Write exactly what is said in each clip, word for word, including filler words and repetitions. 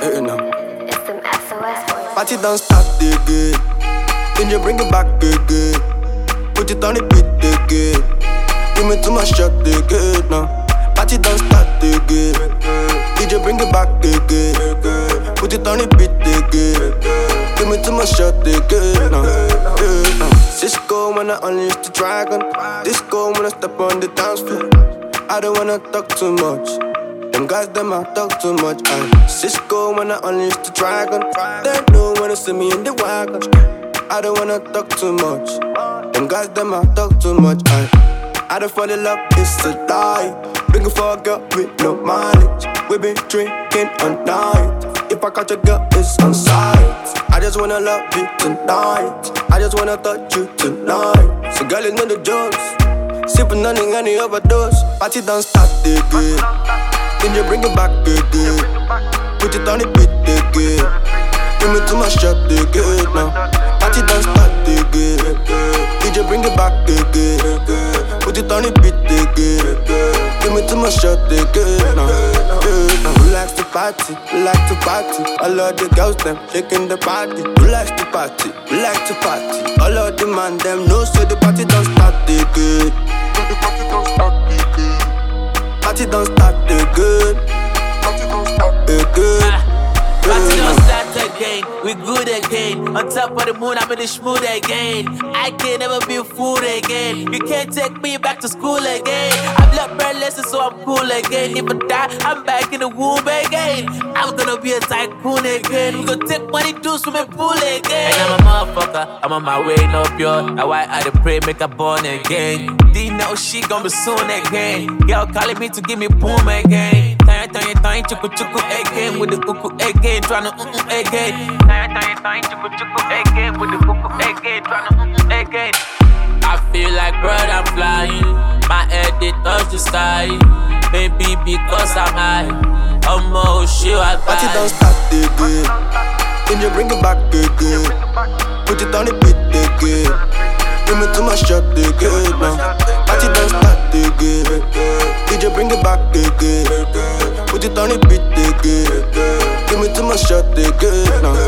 Hey, now. It's them S O S boys. Party don't start again. Then you bring it back again. Put it on the beat again. Give me too much shot again now. Party don't start again. D J bring it back again. Put it on the beat again. Give me too much shot again now. Yeah, now. Cisco when I unleash the dragon. Disco when I step on the dance floor. I don't wanna talk too much. Them guys, them I talk too much. I Cisco when I unleash the dragon. They know when they see me in the wagon. I don't wanna talk too much. Them guys, them I talk too much. I I don't fall in love, it's a lie. Looking for a girl with no mileage. We been drinking all night. If I catch a girl, it's on sight. I just wanna love you tonight. I just wanna touch you tonight. So girl, you know the jokes. Sipping on any overdose. Party don't start again. Then you bring it back again. Put it on the beat again. Give me too much shot again now. Party don't start again. D J bring it back again. Put it on the beat again. Give me too much shot again now. Who likes to party? Who like to party? All of the girls them shaking the body. Who likes to party? Who like to party? All of the man them know so the party don't start again. The party don't start again. Party don't start again. Party don't start again. Party don't start again. We good again. On top of the moon, I'm in the schmood again. I can never be fooled again. You can't take me back to school again. I've learned bad lessons, so I'm cool again. If I die, I'm back in the womb again. I'm gonna be a tycoon again. We gonna take money to swimming pool again. And I'm a motherfucker. I'm on my way, no pure. Now why I dey pray, make her born again. D know she gon' be soon again. Girl calling me to give me boom again. Time, time, time, chuku chuku again with the cuckoo again, tryna mm mm again. Time, time, time, chuku chuku again with the cuckoo again, tryna mm mm again. I feel like bird I'm flying, my head it touch the sky. Maybe because I'm high, I'm more shit I buy. Party don't start again. Then you bring it back again. Put it on the beat again. Give me too much shot again now. Party don't start again. D J bring it back again. Put it on the beat again. Give me too much shot again now.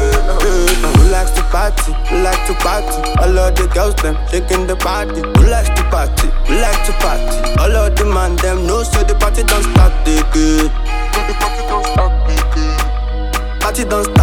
Who likes to party? Who like to party? All of the girls them shaking the body. Who likes to party? Who like to party? All of the man them know so the party don't start again. The party don't start again. Party don't start.